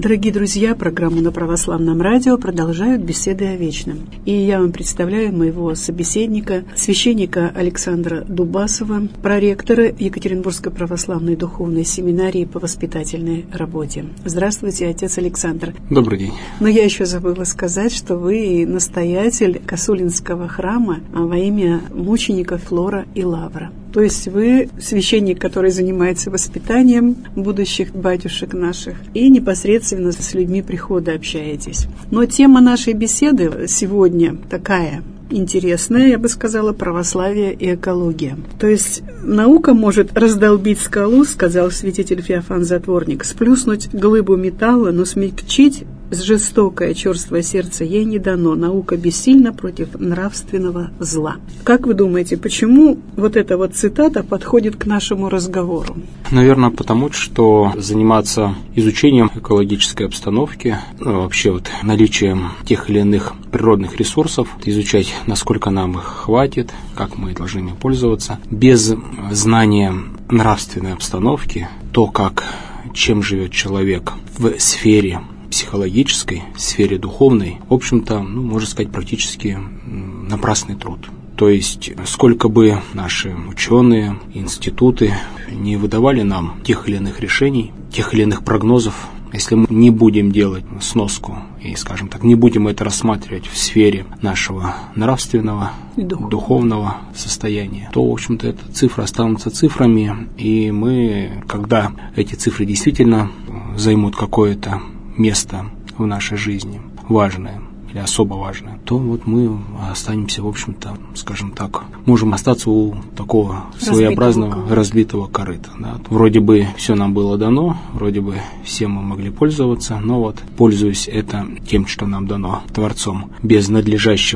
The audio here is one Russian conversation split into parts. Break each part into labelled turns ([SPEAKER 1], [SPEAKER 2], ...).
[SPEAKER 1] Дорогие друзья, программу на Православном радио продолжают беседы о вечном. И я вам представляю моего собеседника, священника Александра Дубасова, проректора Екатеринбургской православной духовной семинарии по воспитательной работе. Здравствуйте, отец Александр.
[SPEAKER 2] Добрый день.
[SPEAKER 1] Но я еще забыла сказать, что вы настоятель Косулинского храма во имя мучеников Флора и Лавра. То есть вы священник, который занимается воспитанием будущих батюшек наших, и непосредственно с людьми прихода общаетесь. Но тема нашей беседы сегодня такая интересная, я бы сказала, православие и экология. То есть наука может раздолбить скалу, сказал святитель Феофан Затворник, сплюснуть глыбу металла, но смягчить жестокое, черствое сердце ей не дано. Наука бессильна против нравственного зла. Как вы думаете, почему вот эта вот цитата подходит к нашему разговору?
[SPEAKER 2] Наверное, потому что заниматься изучением экологической обстановки, вообще вот наличием тех или иных природных ресурсов, изучать, насколько нам их хватит, как мы должны ими пользоваться, без знания нравственной обстановки, то, чем живет человек в сфере психологической, в сфере духовной, в общем-то, можно сказать, практически напрасный труд. То есть, сколько бы наши ученые, институты не выдавали нам тех или иных решений, тех или иных прогнозов, если мы не будем делать сноску и, скажем так, не будем это рассматривать в сфере нашего нравственного, духовного состояния, то, в общем-то, эта цифра останутся цифрами, и мы, когда эти цифры действительно займут какое-то место в нашей жизни, важное или особо важное, то вот мы останемся, в общем-то, скажем так, можем остаться у такого своеобразного разбитого корыта. Да. Вроде бы все нам было дано, вроде бы всем мы могли пользоваться, но вот, пользуясь тем, что нам дано Творцом, без надлежащей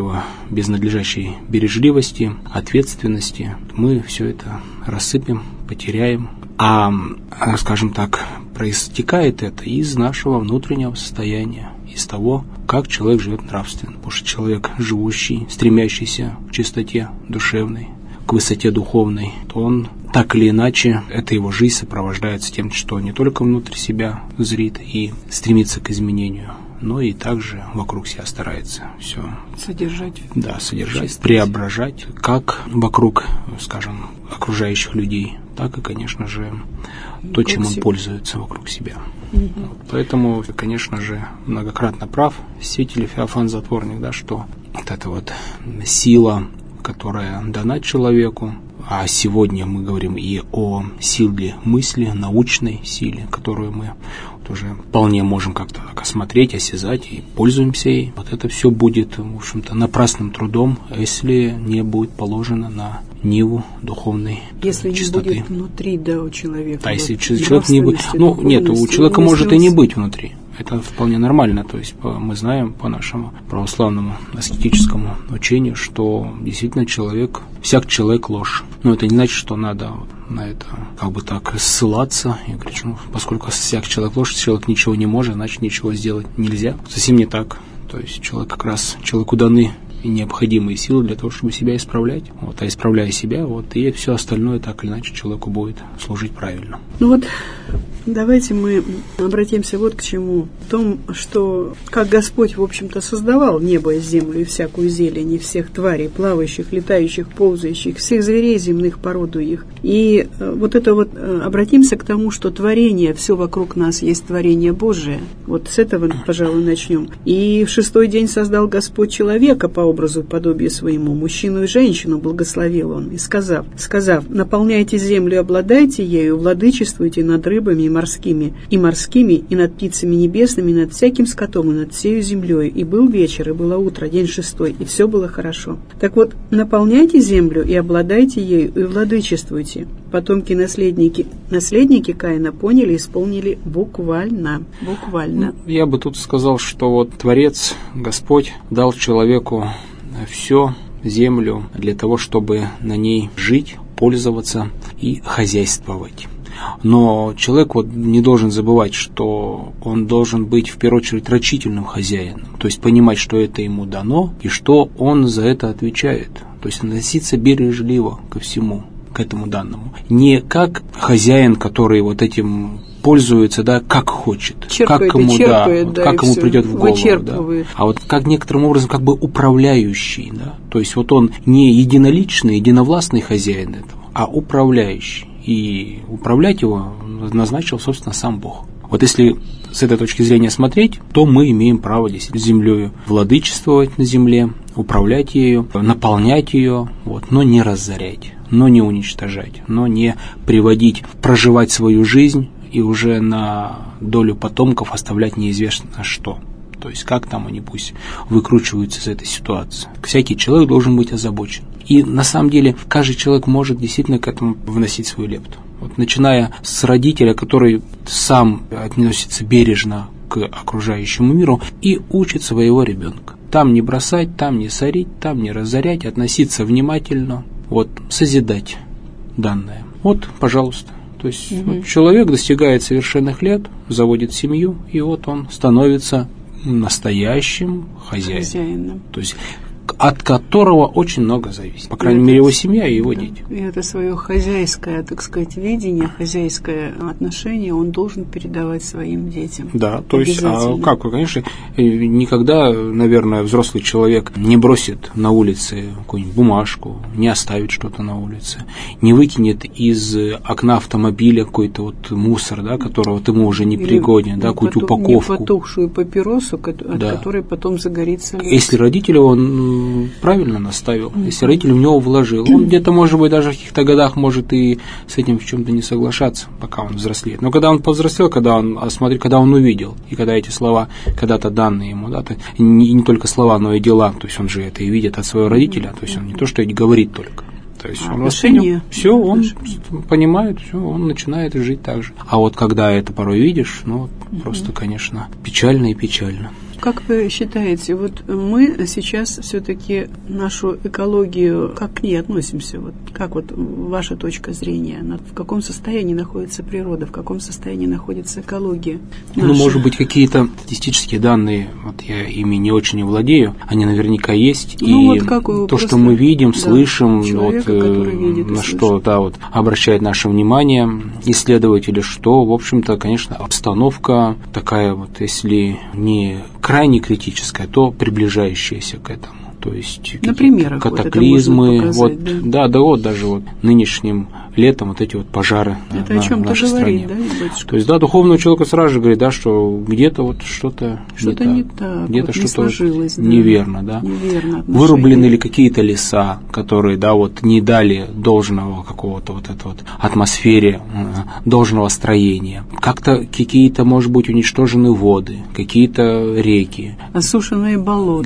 [SPEAKER 2] бережливости, ответственности, мы все это рассыпем, потеряем. А, скажем так, проистекает это из нашего внутреннего состояния, из того, как человек живет нравственно. Потому что человек, живущий, стремящийся к чистоте душевной, к высоте духовной, то он так или иначе, эта его жизнь сопровождается тем, что не только внутрь себя зрит и стремится к изменению, но и также вокруг себя старается все
[SPEAKER 1] содержать,
[SPEAKER 2] преображать, как вокруг, скажем, окружающих людей, так и, конечно же, то, чем он пользуется вокруг себя. Угу. Поэтому, конечно же, многократно прав святитель Феофан Затворник, да, что вот эта вот сила, которая дана человеку, а сегодня мы говорим и о силе мысли, научной силе, которую мы уже вполне можем как-то так осмотреть, осязать и пользуемся ей. Вот это все будет, в общем-то, напрасным трудом, если не будет положено на ниву духовной чистоты.
[SPEAKER 1] Если не будет внутри, да, у человека.
[SPEAKER 2] Да, если человек не будет... нет, у человека может и не быть внутри. Это вполне нормально. То есть мы знаем по нашему православному аскетическому учению, что действительно всяк человек ложь. Но это не значит, что надо на это как бы так ссылаться и говорить, поскольку всяк человек ложь, человек ничего не может, значит ничего сделать нельзя. Совсем не так. То есть человеку даны необходимые силы для того, чтобы себя исправлять. А исправляя себя, и все остальное так или иначе человеку будет служить правильно.
[SPEAKER 1] Давайте мы обратимся вот к чему. В том, что как Господь, в общем-то, создавал небо и землю и всякую зелень, и всех тварей, плавающих, летающих, ползающих, всех зверей земных, породу их. И обратимся к тому, что творение, все вокруг нас есть творение Божие. Вот с этого, пожалуй, начнем. И в 6-й день создал Господь человека по образу и подобию своему, мужчину и женщину благословил он, и сказав, наполняйте землю и обладайте ею, владычествуйте над рыбами и морскими, и над птицами небесными, и над всяким скотом, и над всею землей. И был вечер, и было утро, день 6-й, и все было хорошо. Так вот, наполняйте землю и обладайте ею, и владычествуйте. Потомки наследники Каина поняли и исполнили буквально.
[SPEAKER 2] Я бы тут сказал, что Творец, Господь, дал человеку все, землю, для того, чтобы на ней жить, пользоваться и хозяйствовать. Но человек не должен забывать, что он должен быть в первую очередь рачительным хозяином, то есть понимать, что это ему дано и что он за это отвечает, то есть относиться бережливо ко всему, к этому данному. Не как хозяин, который этим пользуется, да, как хочет,
[SPEAKER 1] черпает,
[SPEAKER 2] как ему,
[SPEAKER 1] черпает,
[SPEAKER 2] как ему придет в голову,
[SPEAKER 1] вычерпывает.
[SPEAKER 2] Да. А вот как некоторым образом как бы управляющий, да, то есть вот он не единоличный, единовластный хозяин этого, а управляющий, и управлять его назначил, собственно, сам Бог. Вот если с этой точки зрения смотреть, то мы имеем право действительно землею владычествовать на земле, управлять ею, наполнять ее, вот, но не разорять, но не уничтожать, но не приводить, проживать свою жизнь и уже на долю потомков оставлять неизвестно что. То есть как там они пусть выкручиваются из этой ситуации. Всякий человек должен быть озабочен. И на самом деле каждый человек может действительно к этому вносить свою лепту. Вот, начиная с родителя, который сам относится бережно к окружающему миру и учит своего ребенка. Там не бросать, там не сорить, там не разорять, относиться внимательно, вот, созидать данное. Вот, пожалуйста. То есть вот, человек достигает совершенных лет, заводит семью, и вот он становится настоящим хозяином. То есть от которого очень много зависит. По крайней мере, его семья и его дети.
[SPEAKER 1] И это свое хозяйское, так сказать, видение, хозяйское отношение он должен передавать своим детям.
[SPEAKER 2] Да, то есть, конечно, никогда, наверное, взрослый человек не бросит на улице какую-нибудь бумажку, не оставит что-то на улице, не выкинет из окна автомобиля какой-то вот мусор, да, который вот ему уже не пригоден, да, какую-то упаковку.
[SPEAKER 1] Не потухшую папиросу, от которой потом загорится лес.
[SPEAKER 2] Если родители он правильно наставил, если родитель в него вложил, он где-то, может быть, даже в каких-то годах может и с этим в чем-то не соглашаться, пока он взрослеет. Но когда он повзрослел, когда он увидел, и когда эти слова когда-то данные ему, да, не только слова, но и дела, то есть он же это и видит от своего родителя, то есть он не то, что и говорит только. То есть он воспринял, все, он понимает, все, он начинает жить так же. А вот когда это порой видишь, просто, конечно, печально и печально.
[SPEAKER 1] Как вы считаете, вот мы сейчас все-таки нашу экологию, как к ней относимся? Вот как вот ваша точка зрения? В каком состоянии находится природа, в каком состоянии находится экология наша?
[SPEAKER 2] Может быть, какие-то статистические данные, вот я ими не очень владею, они наверняка есть. И то, что мы видим, слышим, на что обращает наше внимание исследователи, что, в общем-то, конечно, обстановка такая вот, если не крайне критическая, то приближающаяся к этому. То есть
[SPEAKER 1] например,
[SPEAKER 2] катаклизмы, даже нынешним летом вот эти вот пожары
[SPEAKER 1] это
[SPEAKER 2] на нашей стране.
[SPEAKER 1] Да,
[SPEAKER 2] то есть, духовный человек сразу же говорит, что где-то вот что-то
[SPEAKER 1] не так,
[SPEAKER 2] где-то
[SPEAKER 1] что-то сложилось,
[SPEAKER 2] неверно, да.
[SPEAKER 1] Неверно
[SPEAKER 2] Вырублены ли какие-то леса, которые, не дали должного какого-то атмосфере, должного строения. Как-то какие-то, может быть, уничтожены воды, какие-то реки.
[SPEAKER 1] Осушенные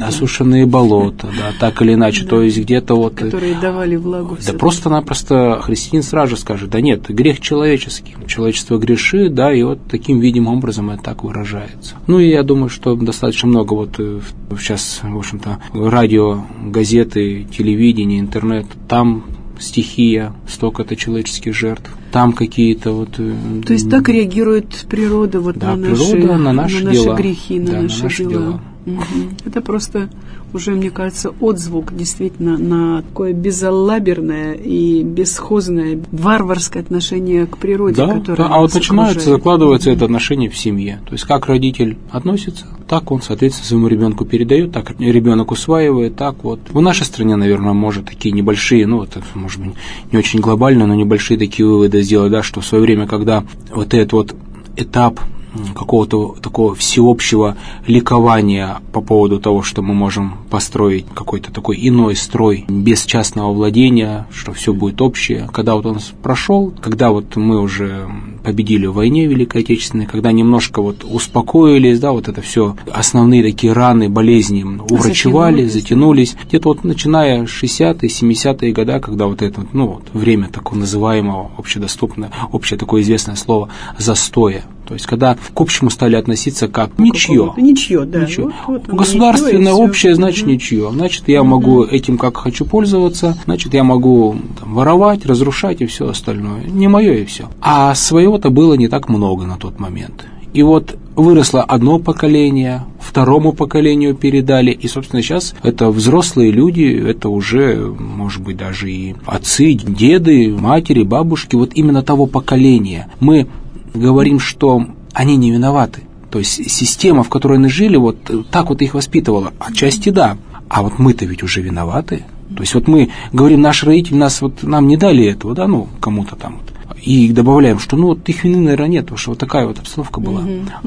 [SPEAKER 2] болота, да, так или иначе, то есть где-то
[SPEAKER 1] которые давали влагу.
[SPEAKER 2] Да просто-напросто христианин сразу же скажет, да нет, грех человеческий, человечество грешит, да, и вот таким видимым образом это так выражается. И я думаю, что достаточно много сейчас, в общем-то, радио, газеты, телевидение, интернет, там стихия, столько-то человеческих жертв, там какие-то
[SPEAKER 1] То есть так реагирует природа
[SPEAKER 2] на наши дела.
[SPEAKER 1] Грехи, на наши дела. Это просто уже, мне кажется, отзвук действительно на такое безалаберное и бесхозное, варварское отношение к природе, которое нас окружает.
[SPEAKER 2] Закладывается это отношение в семье. То есть как родитель относится, так он, соответственно, своему ребенку передает, так ребенок усваивает, так вот. В нашей стране, наверное, может такие небольшие, может быть, не очень глобально, но небольшие такие выводы сделать, да, что в свое время, когда этот этап какого-то такого всеобщего ликования по поводу того, что мы можем построить какой-то такой иной строй без частного владения, что все будет общее. Когда он прошел, когда мы уже победили в войне Великой Отечественной, когда немножко успокоились, это все основные такие раны, болезни уврачевали, затянулись. Где-то начиная с 60-е, 70-е годы, когда это время такого называемого общедоступное, общее такое известное слово застоя. То есть, когда к общему стали относиться как ничье.
[SPEAKER 1] Ничье, да.
[SPEAKER 2] Государственное, общее, значит, ничье. Значит, я могу этим как хочу пользоваться, значит, я могу воровать, разрушать и все остальное. Не мое и все. А своего-то было не так много на тот момент. И выросло одно поколение, второму поколению передали, и, собственно, сейчас это взрослые люди, это уже, может быть, даже и отцы, деды, матери, бабушки, именно того поколения. Мы говорим, что они не виноваты. То есть система, в которой они жили, вот так вот их воспитывала. Отчасти да. А вот мы-то ведь уже виноваты. То есть вот мы говорим, наши родители нам не дали этого, да, кому-то там вот. И добавляем, что вот их вины, наверное, нет, потому что вот такая вот обстановка была.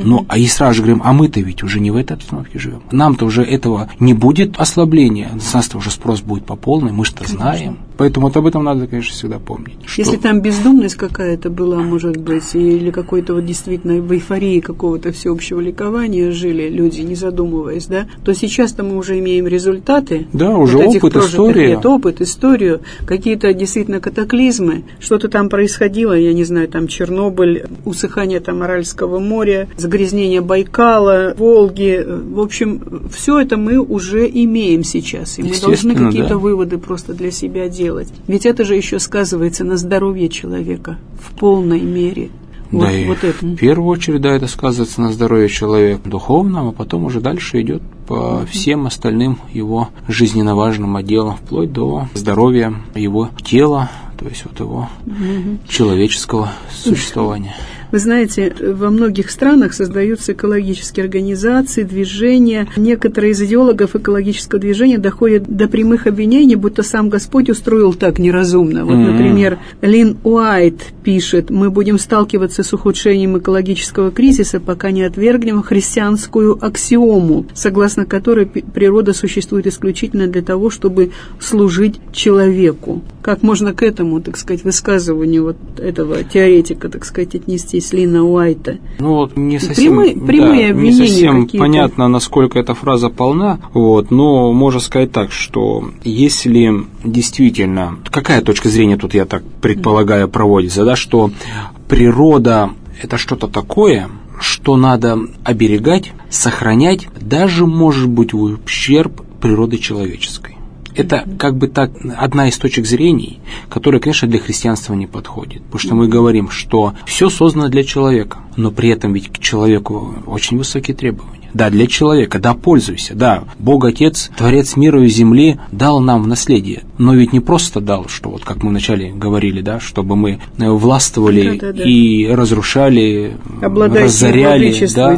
[SPEAKER 2] И сразу же говорим, а мы-то ведь уже не в этой обстановке живем. Нам-то уже этого не будет ослабления, с нас-то уже спрос будет по полной, мы же-то знаем. Поэтому вот об этом надо, конечно, всегда помнить.
[SPEAKER 1] Если там бездумность какая-то была, может быть, или какой-то вот действительно в эйфории какого-то всеобщего ликования жили люди, не задумываясь, да, то сейчас-то мы уже имеем результаты.
[SPEAKER 2] Да, уже вот опыт, история.
[SPEAKER 1] Опыт, историю, какие-то действительно катаклизмы, что-то там происходило, я не знаю, там Чернобыль, усыхание там Аральского моря, загрязнение Байкала, Волги. В общем, все это мы уже имеем сейчас. И мы должны какие-то выводы просто для себя делать. Ведь это же еще сказывается на здоровье человека в полной мере.
[SPEAKER 2] Да, в первую очередь, да, это сказывается на здоровье человека духовном, а потом уже дальше идет по всем остальным его жизненно важным отделам, вплоть до здоровья его тела, то есть вот его человеческого существования.
[SPEAKER 1] Вы знаете, во многих странах создаются экологические организации, движения. Некоторые из идеологов экологического движения доходят до прямых обвинений, будто сам Господь устроил так неразумно. Вот, например, Лин Уайт пишет: «Мы будем сталкиваться с ухудшением экологического кризиса, пока не отвергнем христианскую аксиому, согласно которой природа существует исключительно для того, чтобы служить человеку». Как можно к этому, так сказать, высказыванию вот этого теоретика, так сказать, отнестись, Лина Уайта?
[SPEAKER 2] Не совсем,
[SPEAKER 1] прямые обвинения
[SPEAKER 2] не совсем
[SPEAKER 1] какие-то.
[SPEAKER 2] Понятно, насколько эта фраза полна, но можно сказать так, что если действительно, какая точка зрения тут, я так предполагаю, проводится, да, что природа – это что-то такое, что надо оберегать, сохранять, даже, может быть, в ущерб природы человеческой. Это как бы так одна из точек зрения, которая, конечно, для христианства не подходит. Потому что мы говорим, что все создано для человека, но при этом ведь к человеку очень высокие требования. Да, для человека, да, пользуйся, да, Бог Отец, Творец мира и земли дал нам в наследие, но ведь не просто дал, что вот как мы вначале говорили, да, чтобы мы властвовали и разрушали, разоряли, да,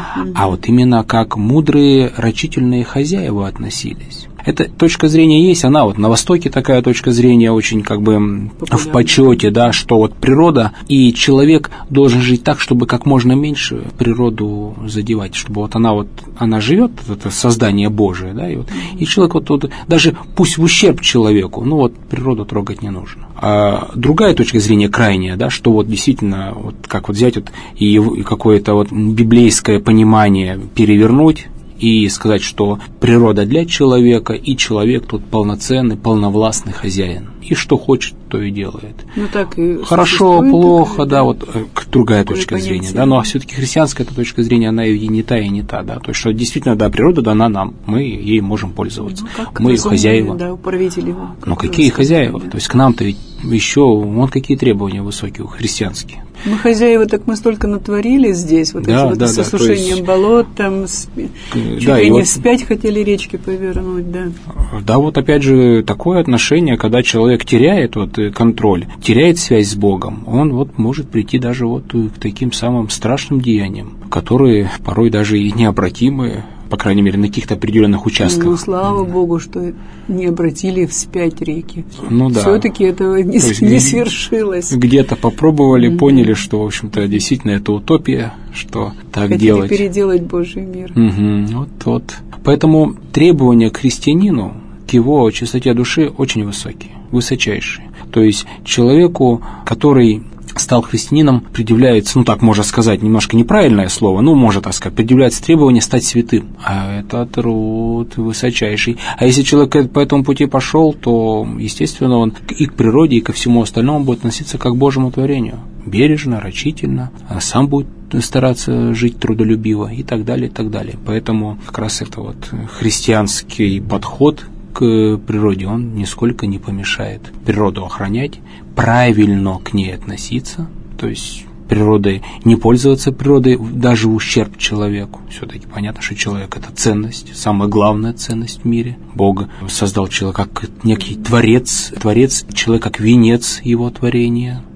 [SPEAKER 2] а вот именно как мудрые рачительные хозяева относились. Эта точка зрения есть, она вот на Востоке такая точка зрения очень как бы в почете, да, что вот природа и человек должен жить так, чтобы как можно меньше природу задевать, чтобы она живет, это создание Божие, да, и человек вот даже пусть в ущерб человеку, природу трогать не нужно. А другая точка зрения крайняя, да, что вот действительно вот как вот взять вот и какое-то вот библейское понимание перевернуть и сказать, что природа для человека, и человек тут полноценный, полновластный хозяин. И что хочет, то и делает.
[SPEAKER 1] Так и
[SPEAKER 2] хорошо, плохо, да, вот другая точка зрения, да, но все-таки христианская эта точка зрения, она и не та, да, то есть, что действительно, да, природа дана нам, мы ей можем пользоваться, мы ее хозяева.
[SPEAKER 1] Да, управители.
[SPEAKER 2] Какие хозяева? Да. То есть, к нам-то ведь еще, какие требования высокие, христианские.
[SPEAKER 1] Мы хозяева, так мы столько натворили здесь, с осушением болот, там, чуть ли не вспять хотели речки повернуть, да.
[SPEAKER 2] Да, вот опять же, такое отношение, когда человек теряет контроль, теряет связь с Богом, он может прийти даже к таким самым страшным деяниям, которые порой даже и необратимые, по крайней мере, на каких-то определенных участках.
[SPEAKER 1] Слава Богу, что не обратили вспять реки.
[SPEAKER 2] Да.
[SPEAKER 1] Все-таки этого не свершилось.
[SPEAKER 2] Где-то попробовали, поняли, что, в общем-то, действительно это утопия, что так делать.
[SPEAKER 1] Хотели переделать Божий мир.
[SPEAKER 2] Поэтому требования к христианину, к его чистоте души очень высокие, высочайшие. То есть человеку, который стал христианином, предъявляется, так можно сказать, немножко неправильное слово, можно так сказать, предъявляется требование стать святым. А это труд высочайший. А если человек по этому пути пошел, то, естественно, он и к природе, и ко всему остальному будет относиться как к Божьему творению. Бережно, рачительно, а сам будет стараться жить трудолюбиво и так далее, и так далее. Поэтому как раз это христианский подход к природе, он нисколько не помешает природу охранять, правильно к ней относиться, то есть природой не пользоваться природой даже в ущерб человеку. Все-таки понятно, что человек – это ценность, самая главная ценность в мире. Бог создал человека как некий творец, человек как венец его творения.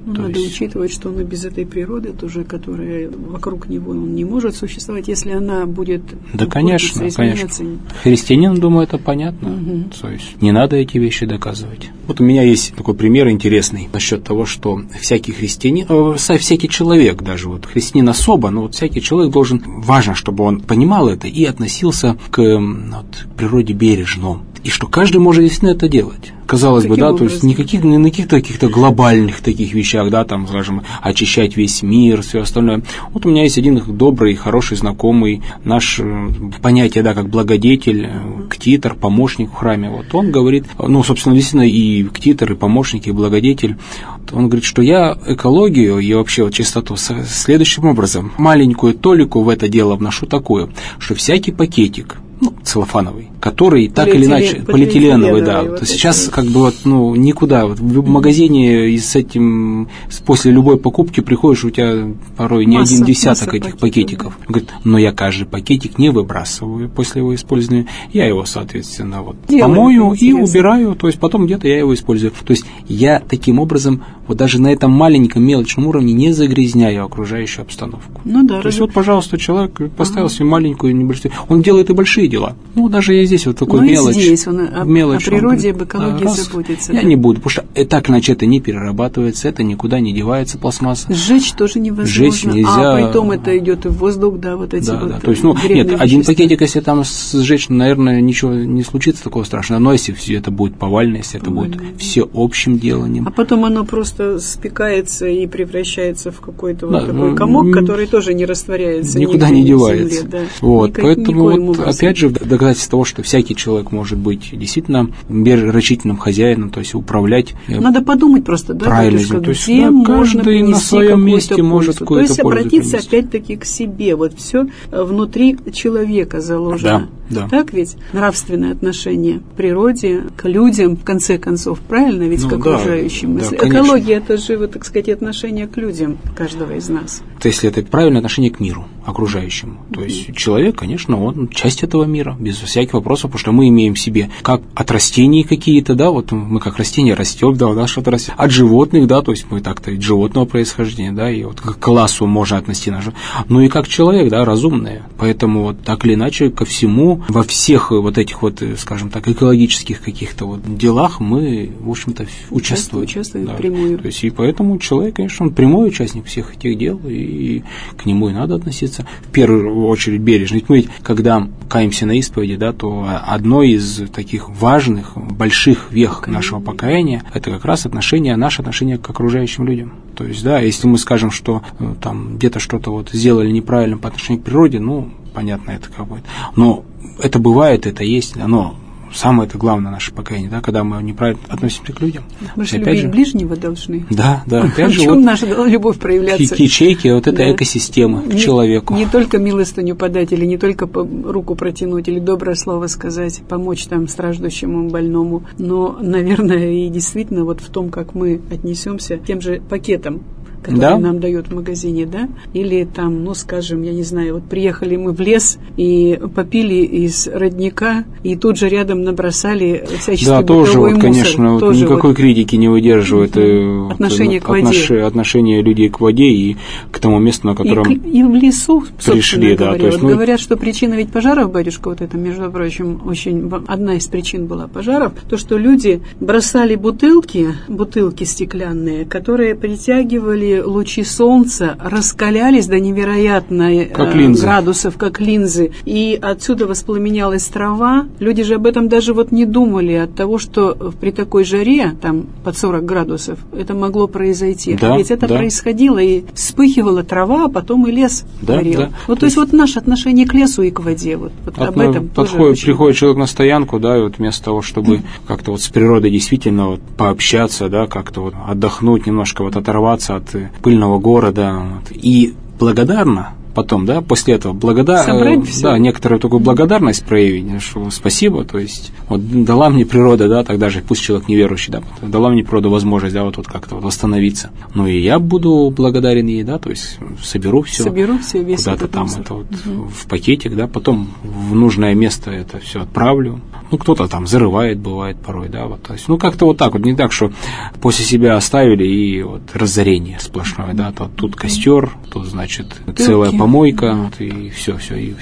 [SPEAKER 1] Надо учитывать, что он и без этой природы тоже, которая вокруг него, он не может существовать, если она будет...
[SPEAKER 2] Да, конечно. Христианин, думаю, это понятно. То есть не надо эти вещи доказывать. Вот у меня есть такой пример интересный насчет того, что всякий христианин, всякий человек даже, вот христианин особо, но вот всякий человек должен, важно, чтобы он понимал это и относился к природе бережно. И что каждый может действительно это делать. Казалось бы, да, то есть не на каких-то глобальных таких вещах, да, там, скажем, очищать весь мир, все остальное. Вот у меня есть один добрый, хороший знакомый, наш понятие, да, как благодетель, ктитор, помощник в храме. Вот он говорит, собственно, действительно, и ктитор, и помощник, и благодетель. Он говорит, что я экологию и вообще чистоту следующим образом. Маленькую толику в это дело вношу такую, что всякий пакетик, целлофановый, который так или иначе, полиэтиленовый, да. Вот сейчас как бы никуда. Вот в магазине с этим после любой покупки приходишь, у тебя порой не один десяток этих пакетиков. Он говорит, но я каждый пакетик не выбрасываю после его использования, я его, соответственно, помою и убираю, то есть потом где-то я его использую. То есть я таким образом вот даже на этом маленьком мелочном уровне не загрязняю окружающую обстановку. То есть пожалуйста, человек поставил себе маленькую, небольшую, он делает и большие дела. Даже я здесь вот такой мелочь.
[SPEAKER 1] Здесь он о природе, об экологии заботится.
[SPEAKER 2] Я не буду, потому что так иначе это не перерабатывается, это никуда не девается, пластмасса.
[SPEAKER 1] Сжечь тоже невозможно.
[SPEAKER 2] Сжечь нельзя.
[SPEAKER 1] А потом это идет и в воздух, да, вот эти вот.
[SPEAKER 2] То есть, нет, один пакетик, если там сжечь, наверное, ничего не случится такого страшного. Но если все это будет повально, если это будет все общим деланием.
[SPEAKER 1] А потом оно просто спекается и превращается в какой-то такой комок, который тоже не растворяется.
[SPEAKER 2] Никуда не девается. Поэтому опять же, доказательство того, что всякий человек может быть действительно рачительным хозяином, то есть управлять.
[SPEAKER 1] Надо подумать просто, да,
[SPEAKER 2] правильно,
[SPEAKER 1] то есть, где можно
[SPEAKER 2] каждый на своем месте может какую-то пользу.
[SPEAKER 1] То есть обратиться опять-таки к себе. Вот все внутри человека заложено.
[SPEAKER 2] Да.
[SPEAKER 1] Так ведь? Нравственное отношение к природе, к людям, в конце концов, правильно? Ведь к окружающим.
[SPEAKER 2] Да,
[SPEAKER 1] экология – это же, так сказать, отношение к людям каждого из нас.
[SPEAKER 2] То есть, если это правильное отношение к миру, окружающему. То есть, человек, конечно, он часть этого мира, без всяких вопросов, потому что мы имеем в себе как от растений какие-то, да, вот мы как растения растем, да, у нас что-то растет. От животных, да, то есть мы так-то от животного происхождения, да, и вот к классу можно отнести наш. Ну и как человек, да, разумные. Поэтому вот так или иначе ко всему, во всех вот этих вот, скажем так, экологических каких-то вот делах мы, в общем-то, участвуем.
[SPEAKER 1] Участвуем впрямую.
[SPEAKER 2] То есть, и поэтому человек, конечно, он прямой участник всех этих дел, и к нему и надо относиться в первую очередь бережно. Ведь мы, когда каемся на исповеди, да, то одно из таких важных, больших вех нашего покаяния – это как раз наше отношение к окружающим людям. То есть, да, если мы скажем, что там где-то что-то вот сделали неправильно по отношению к природе, понятно, это как будет. Но это бывает, это есть, оно самое-то главное наше покаяние, да, когда мы неправильно относимся к людям.
[SPEAKER 1] Мы же любить ближнего должны.
[SPEAKER 2] Да, опять же.
[SPEAKER 1] В чем наша любовь проявляться?
[SPEAKER 2] Ячейки, вот эта экосистема к человеку.
[SPEAKER 1] Не только милостыню подать, или не только руку протянуть, или доброе слово сказать, помочь там страждущему, больному, но, наверное, и действительно вот в том, как мы отнесемся к тем же пакетам, которые нам дают в магазине, да, или там, скажем, я не знаю, вот приехали мы в лес и попили из родника, и тут же рядом набросали всяческий бытовой мусор.
[SPEAKER 2] Конечно,
[SPEAKER 1] тоже
[SPEAKER 2] никакой критики не выдерживает
[SPEAKER 1] отношение к воде.
[SPEAKER 2] Отношение людей к воде и к тому месту, на котором
[SPEAKER 1] и в лесу,
[SPEAKER 2] пришли, да.
[SPEAKER 1] То есть, говорят, что причина ведь пожаров, батюшка, вот это, между прочим, одна из причин была пожаров, то, что люди бросали бутылки стеклянные, которые притягивали лучи солнца, раскалялись до невероятных градусов, как линзы, и отсюда воспламенялась трава. Люди же об этом даже вот не думали, от того, что при такой жаре, там под 40 градусов, это могло произойти. Ведь это происходило, и вспыхивала трава, а потом и лес горел. То есть вот наше отношение к лесу и к воде, вот об этом
[SPEAKER 2] приходит человек на стоянку, да, и вот вместо того, чтобы как-то вот с природой действительно вот пообщаться, да, как-то вот отдохнуть, немножко вот оторваться от пыльного города, и благодарно потом, да, после этого некоторую такую благодарность проявить, что спасибо, то есть вот дала мне природа, да, тогда же, пусть человек неверующий, да, дала мне природа возможность, да, вот как-то вот восстановиться. Ну и я буду благодарен ей, да, то есть соберу все весь куда-то там это вот в пакетик, да, потом в нужное место это все отправлю. Ну, кто-то там зарывает, бывает порой, да, вот, то есть, ну, как-то вот так вот, не так, что после себя оставили и вот разорение сплошное, да, то тут костер, тут, значит, целая помойка, вот, и все,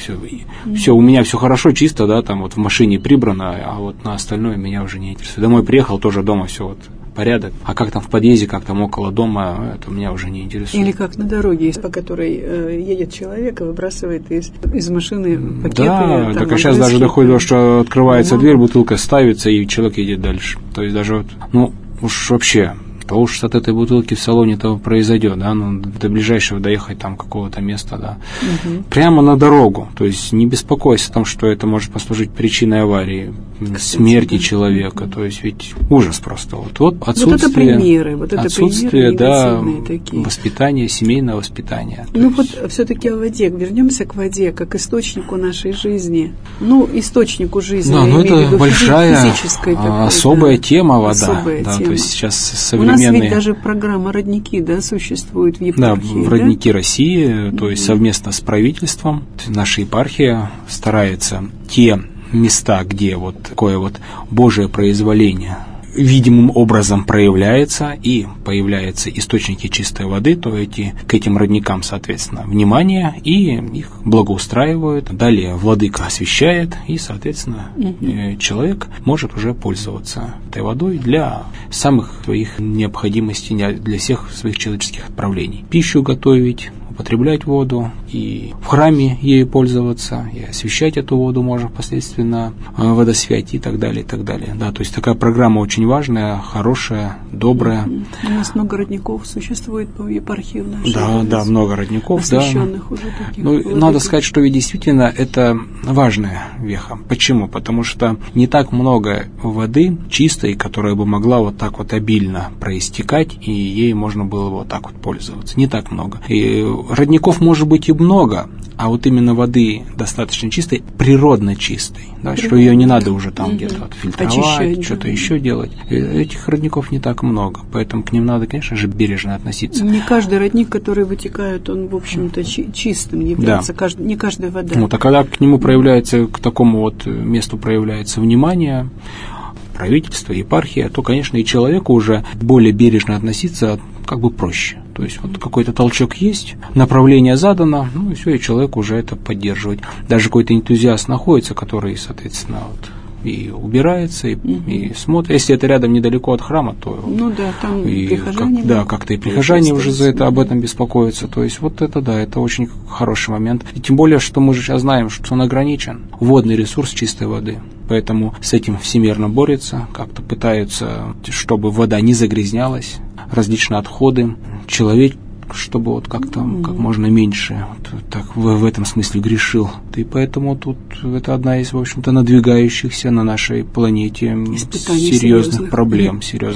[SPEAKER 2] у меня все хорошо, чисто, да, там вот в машине прибрано, а вот на остальное меня уже не интересует. Домой приехал, тоже дома все вот порядок, а как там в подъезде, как там около дома, это меня уже не интересует.
[SPEAKER 1] Или как на дороге, по которой едет человек и выбрасывает из машины пакеты.
[SPEAKER 2] Да, так сейчас даже доходит, что открывается дверь, бутылка ставится, и человек едет дальше. То есть даже вот, ну, уж вообще, то уж от этой бутылки в салоне-то произойдет, да, ну, до ближайшего доехать там какого-то места, да, прямо на дорогу, то есть не беспокойся о том, что это может послужить причиной аварии, смерти человека, то есть ведь ужас просто, вот отсутствие,
[SPEAKER 1] вот это примеры,
[SPEAKER 2] отсутствие, да, воспитания, семейного воспитания.
[SPEAKER 1] Ну вот все-таки о воде, вернемся к воде, как источнику нашей жизни, источнику жизни,
[SPEAKER 2] да, это большая,
[SPEAKER 1] физической такой,
[SPEAKER 2] особая тема вода, да, то есть сейчас современные...
[SPEAKER 1] У нас ведь даже программа «Родники», да, существует в епархии.
[SPEAKER 2] Да, в «Родники России», то есть совместно с правительством, наша епархия старается те места, где вот такое вот Божие произволение видимым образом проявляется и появляются источники чистой воды, то к этим родникам, соответственно, внимание, и их благоустраивают. Далее владыка освящает, и, соответственно, человек может уже пользоваться этой водой для самых своих необходимостей, для всех своих человеческих отправлений. Пищу готовить, употреблять воду, и в храме ею пользоваться, и освящать эту воду можно впоследствии на водосвяти и так далее, и так далее. Да, то есть такая программа очень важная, хорошая, добрая.
[SPEAKER 1] У нас много родников существует по епархии в нашей
[SPEAKER 2] области. Да, много родников,
[SPEAKER 1] освященных уже таких.
[SPEAKER 2] Ну, надо сказать, что ведь действительно это важная веха. Почему? Потому что не так много воды чистой, которая бы могла вот так вот обильно проистекать, и ей можно было вот так вот пользоваться. Не так много. И родников может быть и много, а вот именно воды достаточно чистой, природно чистой, да, что ее не надо уже там где-то вот фильтровать, очищать, что-то еще делать. Этих родников не так много, поэтому к ним надо, конечно же, бережно относиться.
[SPEAKER 1] Не каждый родник, который вытекает, он, в общем-то, чистым является, да. Не каждая вода.
[SPEAKER 2] Вот, а когда к нему проявляется, к такому вот месту проявляется внимание, правительство, епархия, то, конечно, и человеку уже более бережно относиться как бы проще. То есть вот какой-то толчок есть, направление задано, ну и все, и человек уже это поддерживает. Даже какой-то энтузиаст находится, который, соответственно, вот и убирается, и смотрит. Если это рядом недалеко от храма, то
[SPEAKER 1] там и прихожане.
[SPEAKER 2] Как-то и прихожане уже за это об этом беспокоятся. То есть вот это это очень хороший момент. И тем более, что мы же сейчас знаем, что он ограничен. Водный ресурс чистой воды. Поэтому с этим всемирно борются, как-то пытаются, чтобы вода не загрязнялась, различные отходы. Человек, чтобы вот как можно меньше так в этом смысле грешил. И поэтому тут это одна из, в общем-то, надвигающихся на нашей планете серьезных проблем,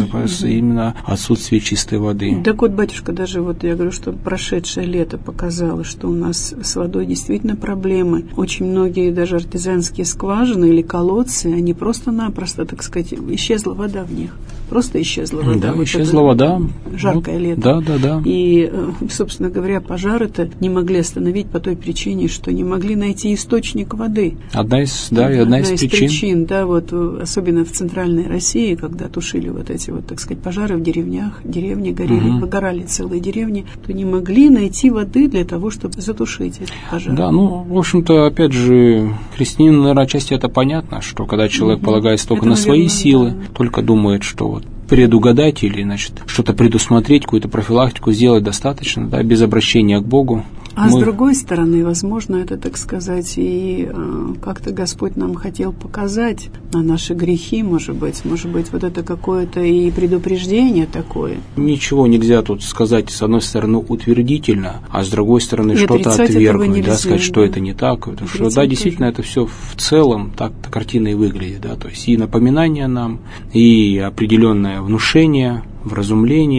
[SPEAKER 2] именно отсутствие чистой воды.
[SPEAKER 1] Так вот, батюшка, даже вот я говорю, что прошедшее лето показало, что у нас с водой действительно проблемы. Очень многие даже артезианские скважины или колодцы, они просто-напросто, так сказать, исчезла вода в них. Просто исчезла вода.
[SPEAKER 2] Да, исчезла вода.
[SPEAKER 1] Жаркое лето.
[SPEAKER 2] Да.
[SPEAKER 1] И, собственно говоря, пожары-то не могли остановить по той причине, что не могли найти источник воды.
[SPEAKER 2] Одна из причин.
[SPEAKER 1] Да, вот особенно в центральной России, когда тушили вот эти вот, так сказать, пожары в деревнях, деревни выгорали целые деревни, то не могли найти воды для того, чтобы затушить этот пожар.
[SPEAKER 2] Да, в общем-то, опять же, христианин, наверное, отчасти это понятно, что когда человек полагается только на свои силы, только думает, что вот предугадать или, что-то предусмотреть, какую-то профилактику сделать достаточно, да, без обращения к Богу.
[SPEAKER 1] А с другой стороны, возможно, это, так сказать, и как-то Господь нам хотел показать на наши грехи, может быть, вот это какое-то и предупреждение такое.
[SPEAKER 2] Ничего нельзя тут сказать, с одной стороны, утвердительно, а с другой стороны, что-то отвергнуть, да, сказать, что это не так. Потому что, да, действительно, это все в целом так-то картина и выглядит, да, то есть и напоминание нам, и определенное внушение, вразумление,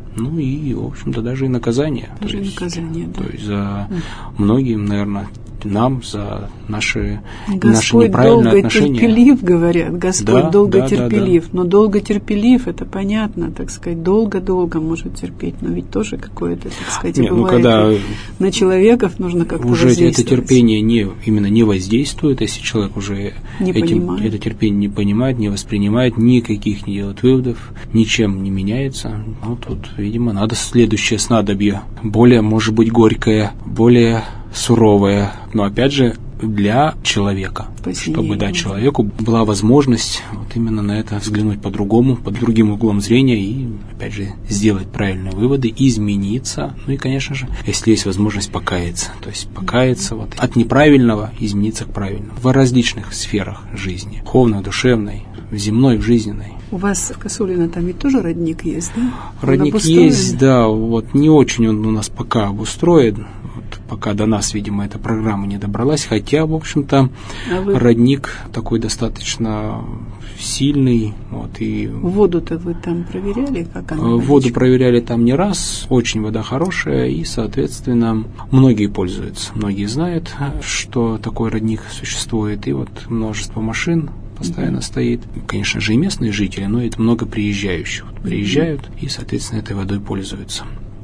[SPEAKER 2] Ну и, в общем-то, даже и наказание.
[SPEAKER 1] Даже наказание, да.
[SPEAKER 2] То есть за многим, наверное, нам, за наши
[SPEAKER 1] Господь
[SPEAKER 2] неправильные
[SPEAKER 1] долго
[SPEAKER 2] отношения.
[SPEAKER 1] терпелив, говорят. Господь долго терпелив.
[SPEAKER 2] Да.
[SPEAKER 1] Но долго терпелив, это понятно, так сказать, долго-долго может терпеть. Но ведь тоже какое-то, так сказать, бывает.
[SPEAKER 2] Когда
[SPEAKER 1] на человеков нужно как-то
[SPEAKER 2] уже
[SPEAKER 1] воздействовать.
[SPEAKER 2] это терпение не воздействует, если человек уже это терпение не понимает, не воспринимает, никаких не делает выводов, ничем не меняется. Ну, тут, видимо, надо следующее снадобье. Более, может быть, горькое, более суровое, но опять же для человека, чтобы дать человеку была возможность вот именно на это взглянуть по-другому, под другим углом зрения и, опять же, сделать правильные выводы, измениться, ну и, конечно же, если есть возможность покаяться, то есть покаяться вот от неправильного измениться к правильному в различных сферах жизни, духовной, душевной, в земной, в жизненной.
[SPEAKER 1] У вас в Косулино там ведь тоже родник есть, да?
[SPEAKER 2] Родник есть, да, вот не очень он у нас пока обустроен. Пока до нас, видимо, эта программа не добралась, хотя, в общем-то, родник такой достаточно сильный. Вот, и
[SPEAKER 1] воду-то вы там проверяли? Как она?
[SPEAKER 2] Воду проверяли там не раз, очень вода хорошая, и, соответственно, многие пользуются. Многие знают, что такой родник существует, и вот множество машин постоянно стоит. Конечно же, и местные жители, но это много приезжающих. Приезжают и, соответственно, этой водой пользуются.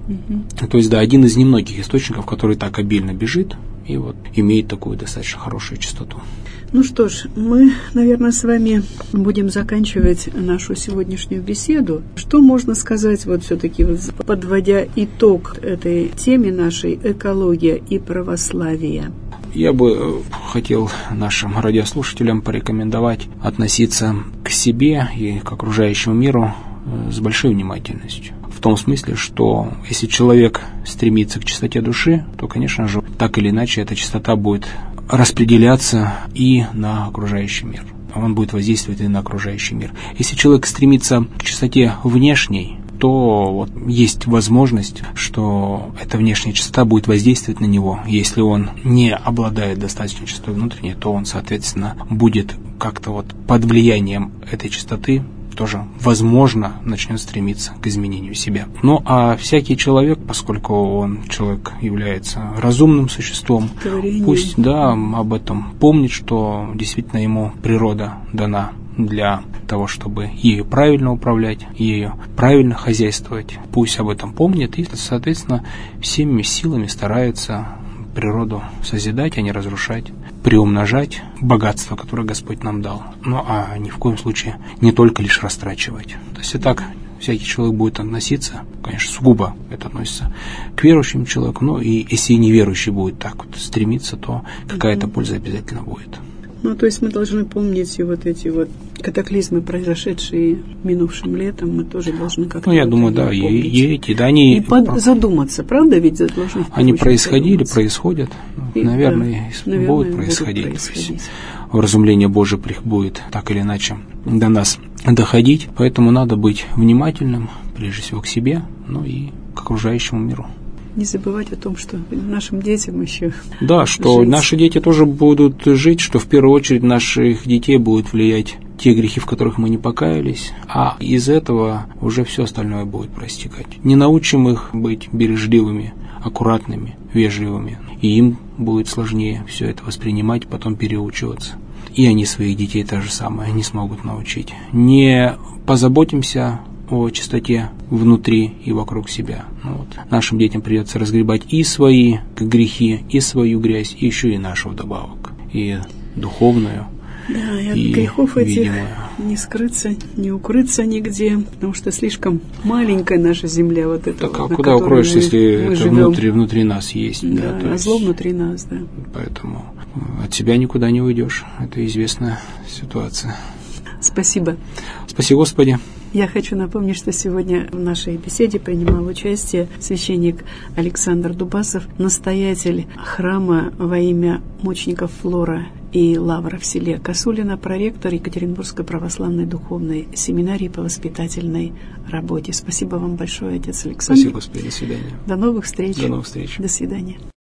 [SPEAKER 2] То есть, да, один из немногих источников, который так обильно бежит и вот имеет такую достаточно хорошую частоту.
[SPEAKER 1] Ну что ж, мы, наверное, с вами будем заканчивать нашу сегодняшнюю беседу. Что можно сказать, вот все-таки, вот, подводя итог этой теме нашей «Экология и православие»?
[SPEAKER 2] Я бы хотел нашим радиослушателям порекомендовать относиться к себе и к окружающему миру с большой внимательностью. В том смысле, что если человек стремится к чистоте души, то, конечно же, так или иначе эта чистота будет распределяться и на окружающий мир. Он будет воздействовать и на окружающий мир. Если человек стремится к чистоте внешней, то вот есть возможность, что эта внешняя чистота будет воздействовать на него. Если он не обладает достаточной чистотой внутренней, то он, соответственно, будет как-то вот под влиянием этой чистоты тоже, возможно, начнет стремиться к изменению себя. Ну, а всякий человек, поскольку человек является разумным существом, пусть, да, об этом помнит, что действительно ему природа дана для того, чтобы ею правильно управлять, ею правильно хозяйствовать. Пусть об этом помнит и, соответственно, всеми силами старается природу созидать, а не разрушать, приумножать богатство, которое Господь нам дал. Ну, а ни в коем случае не только лишь растрачивать. То есть и так всякий человек будет относиться, конечно, сугубо это относится к верующему человеку, но и если и неверующий будет так вот стремиться, то какая-то польза обязательно будет.
[SPEAKER 1] Ну, то есть мы должны помнить и вот эти вот катаклизмы, произошедшие минувшим летом, мы тоже должны как-то...
[SPEAKER 2] Ну, я думаю, да, и эти, да, они...
[SPEAKER 1] И задуматься, правда, ведь должны...
[SPEAKER 2] Они происходили, происходят,
[SPEAKER 1] и,
[SPEAKER 2] наверное, будут происходить. Вразумление Божие будет так или иначе до нас доходить, поэтому надо быть внимательным, прежде всего, к себе, ну и к окружающему миру.
[SPEAKER 1] Не забывать о том, что нашим детям еще
[SPEAKER 2] да, что жить. Наши дети тоже будут жить, что в первую очередь наших детей будут влиять те грехи, в которых мы не покаялись, а из этого уже все остальное будет проистекать. Не научим их быть бережливыми, аккуратными, вежливыми, и им будет сложнее все это воспринимать, потом переучиваться. И они своих детей то же самое не смогут научить. Не позаботимся о чистоте внутри и вокруг себя. Вот. Нашим детям придется разгребать и свои грехи, и свою грязь, и еще и нашу вдобавок, и духовную,
[SPEAKER 1] да, и от
[SPEAKER 2] и
[SPEAKER 1] грехов
[SPEAKER 2] видимую.
[SPEAKER 1] Этих не скрыться, не укрыться нигде, потому что слишком маленькая наша земля, вот эта.
[SPEAKER 2] Так,
[SPEAKER 1] вот,
[SPEAKER 2] а куда укроешься, если это
[SPEAKER 1] живем.
[SPEAKER 2] внутри нас есть?
[SPEAKER 1] Да,
[SPEAKER 2] да,
[SPEAKER 1] зло внутри нас, да.
[SPEAKER 2] Поэтому от себя никуда не уйдешь. Это известная ситуация.
[SPEAKER 1] Спасибо.
[SPEAKER 2] Спасибо, Господи.
[SPEAKER 1] Я хочу напомнить, что сегодня в нашей беседе принимал участие священник Александр Дубасов, настоятель храма во имя мучеников Флора и Лавра в селе Косулино, проректор Екатеринбургской православной духовной семинарии по воспитательной работе. Спасибо вам большое, отец Александр.
[SPEAKER 2] Спасибо, Господи. До свидания.
[SPEAKER 1] До новых встреч.
[SPEAKER 2] До новых встреч.
[SPEAKER 1] До свидания.